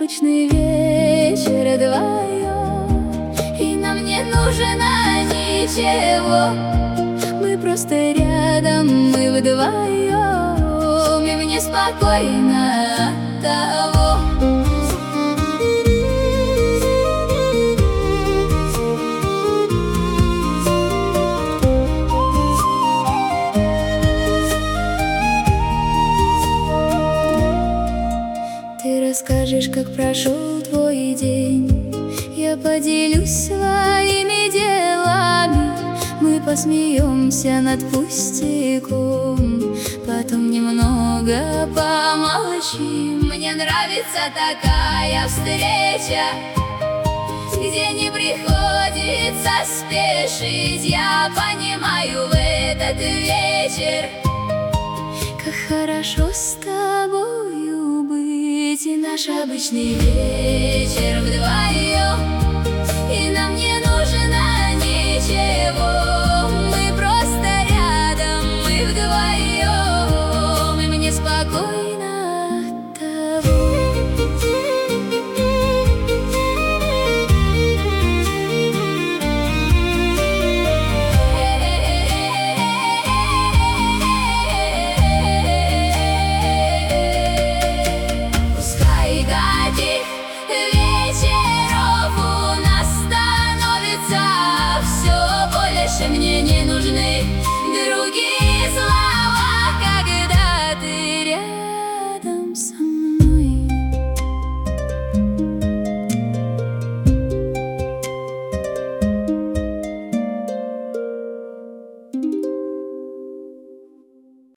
обычный вечер вдвоем, и нам не нужно ничего. Мы просто рядом, мы вдвоем, и мне спокойно от того. Ты расскажешь, как прошел твой день, я поделюсь своими делами. Мы посмеемся над пустяком, потом немного помолчим. Мне нравится такая встреча, где не приходится спешить. Я понимаю в этот вечер, как хорошо с тобою быть. И наш обычный вечер вдвоем, и нам не нужно ничего. Мы просто рядом, мы вдвоем, и мне спокойно от того. Мне не нужны другие слова, когда ты рядом со мной.